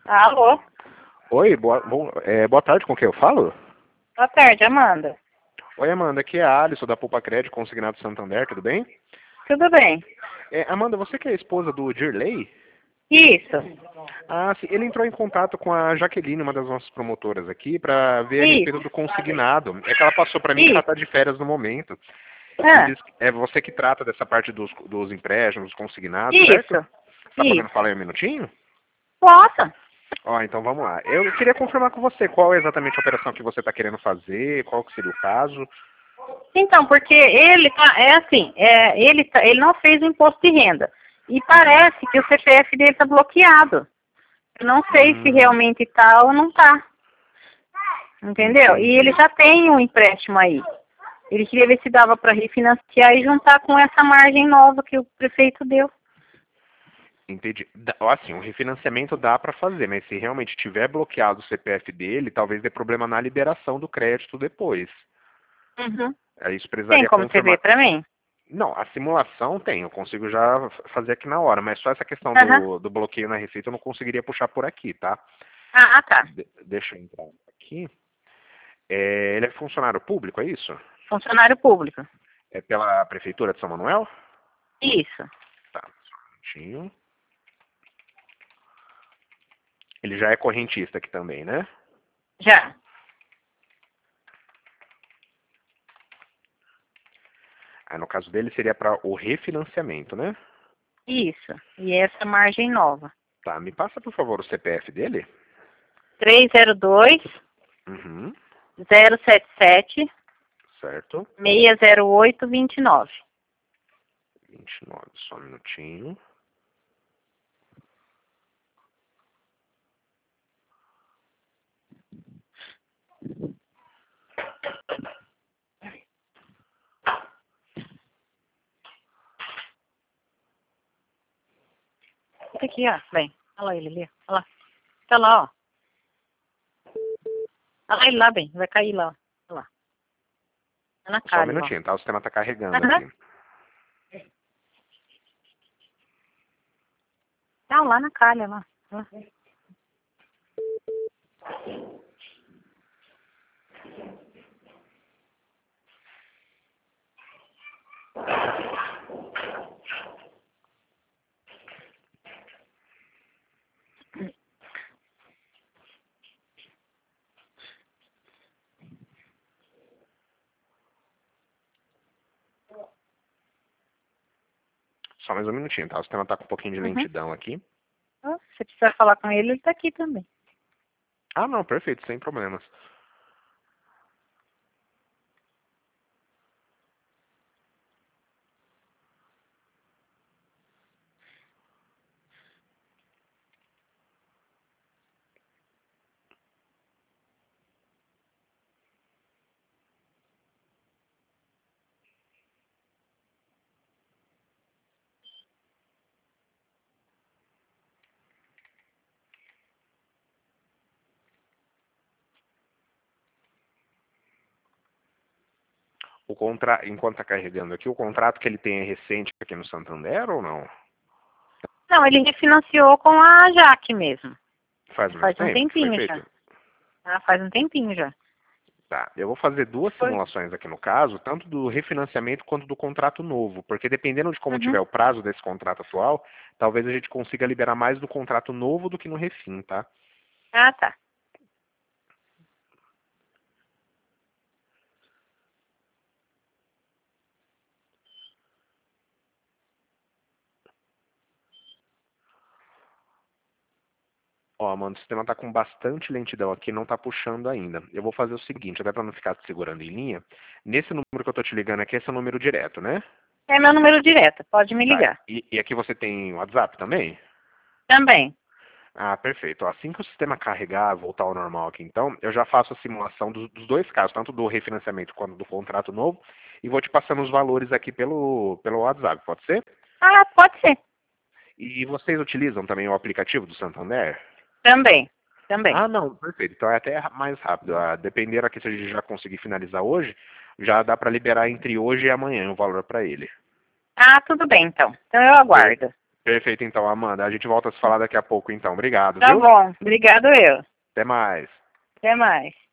Alô? Oi, boa tarde, com quem eu falo? Boa tarde, Amanda. Oi, Amanda, aqui é a Alisson da Poupa Crédito Consignado Santander, tudo bem? Tudo bem? Amanda, você que é a esposa do Dirley? Isso, Ah, sim, ele entrou em contato com a Jaqueline, uma das nossas promotoras aqui, para ver a respeito isso, do consignado. É que ela passou para mim que ela isso. está de férias no momento. E Ah, diz que é você que trata dessa parte dos empréstimos, dos consignados, certo? isso, Você está podendo isso. falar aí um minutinho? Posso? Ó, então vamos lá. Eu queria confirmar com você qual é exatamente a operação que você está querendo fazer, qual que seria o caso. Então, porque ele tá, ele não fez o imposto de renda. E Uhum. parece que o CPF dele está bloqueado. Eu não sei se Hum, realmente está ou não está. Entendeu? E ele entendi. já tem um empréstimo aí. Ele queria ver se dava para refinanciar e juntar com essa margem nova que o prefeito deu. Entendi. Assim, o refinanciamento dá para fazer, mas se realmente tiver bloqueado o CPF dele, talvez dê problema na liberação do crédito depois. Uhum. Aí isso Tem precisaria como você ver confirmar. para mim? Não, a simulação tem, eu consigo já fazer aqui na hora, mas só essa questão Aham. do bloqueio na receita eu não conseguiria puxar por aqui, tá? Tá. Deixa eu entrar aqui. Ele é funcionário público, é isso? Funcionário público. É pela Prefeitura de São Manuel? Isso. Tá, só um minutinho. Ele já é correntista aqui também, né? Já. Aí no caso dele seria para o refinanciamento, né? Isso. E essa margem nova. Tá, me passa por favor o CPF dele. 302 Uhum, 077 certo. 608 29. 29, só um minutinho. Fica aqui, ó. Vem. Olha lá ele ali. Olha lá. Tá lá, ó. Olha lá ele lá, bem. Vai cair lá, ó. Olha lá. Tá na Só um calha, ó. minutinho, tá? O sistema tá carregando Aham. aqui. Tá lá na calha, lá. Olha lá. Só mais um minutinho, tá? O sistema tá com um pouquinho de Uhum. lentidão aqui. Ó, se precisar falar com ele, ele tá aqui também. Ah, não, perfeito, sem problemas. Enquanto tá carregando aqui, o contrato que ele tem é recente aqui no Santander ou não? Não, ele refinanciou com a Jaque mesmo. Faz mais Faz um tempo que foi tempinho já. feito? Ah, faz um tempinho já. Tá, eu vou fazer duas Foi. simulações aqui no caso, tanto do refinanciamento quanto do contrato novo, porque dependendo de como tiver Uhum. o prazo desse contrato atual, talvez a gente consiga liberar mais do contrato novo do que no refin, tá? Tá. Ó, mano, o sistema tá com bastante lentidão aqui, não tá puxando ainda. Eu vou fazer o seguinte, até pra não ficar te segurando em linha, nesse número que eu tô te ligando aqui, esse é o número direto, né? É meu número direto, pode me Tá, ligar. e aqui você tem WhatsApp também? Também. Ah, perfeito. Ó, assim que o sistema carregar, voltar ao normal aqui, então, eu já faço a simulação dos dois casos, tanto do refinanciamento quanto do contrato novo, e vou te passando os valores aqui pelo WhatsApp, pode ser? Ah, pode ser. E vocês utilizam também o aplicativo do Santander? Também. Também. Ah, não, perfeito. Então é até mais rápido. Ah, dependendo aqui se a gente já conseguir finalizar hoje, já dá para liberar entre hoje e amanhã o valor para ele. Ah, tudo bem então. Então eu Per- aguardo. Perfeito, então, Amanda. A gente volta a se falar daqui a pouco, então. Obrigado, Tá viu? bom. Obrigado eu. Até mais. Até mais.